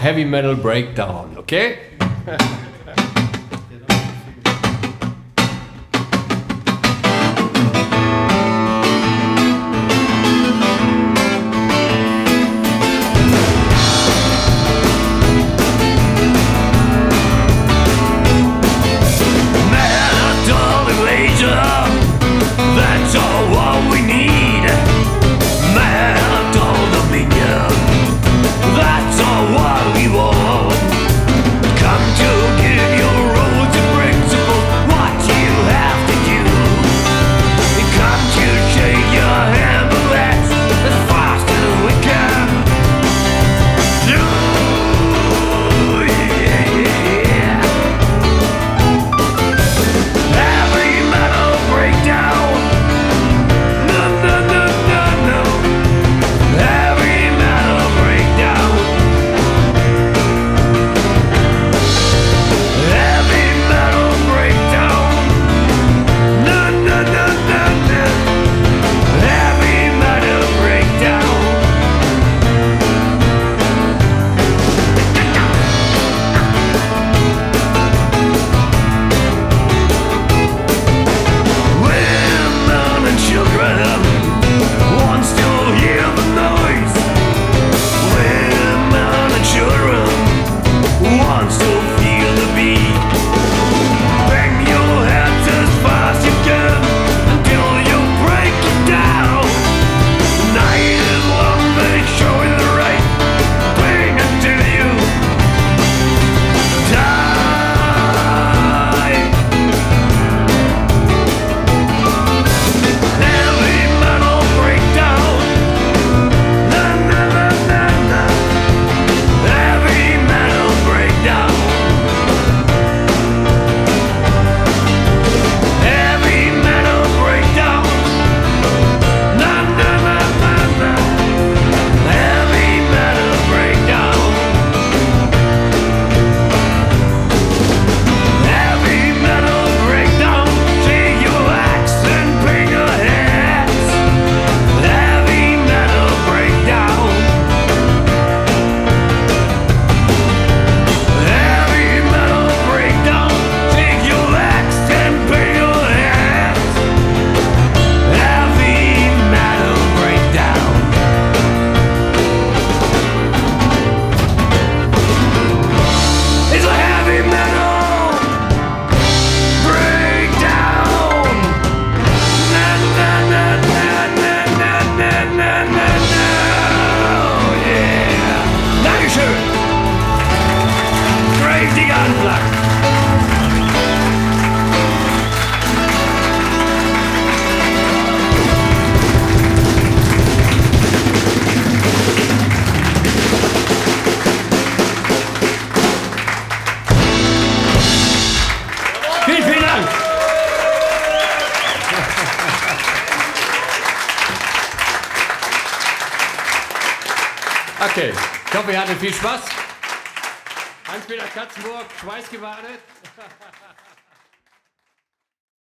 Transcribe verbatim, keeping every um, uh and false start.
Heavy Metal Breakdown, okay? That's all what we need. Metal dominion. That's all what we want. Come to give your rules and principles what you have to do. Come to shake your hand, but that's as fast as we can. Ooh, yeah. Heavy metal breakdown. No, no, no, no, no. Heavy metal breakdown. Heavy metal breakdown. No, no, no, no, no. Heavy metal breakdown. Women and children want to hear the noise. Women and children want to feel the beat. Bang your heads as fast you can until you break it down. Night is long, they show you the right. Bring it to you. Die. Heavy metal breakdown. Na na na na na. Heavy metal breakdown. Heavy metal breakdown. Na na na na na. Heavy metal breakdown. Heavy metal breakdown. Take your axe and bring your hands. Heavy metal breakdown. Heavy metal breakdown. Take your axe and bring your hands. Heavy metal breakdown. It's a heavy metal breakdown. Na na na na na na na na na na. Yeah. Dankeschön. Grave Digger Unplugged. Vielen, vielen Dank! Okay, ich hoffe, ihr hattet viel Spaß. Hans-Peter Katzenburg, schweißgebadet.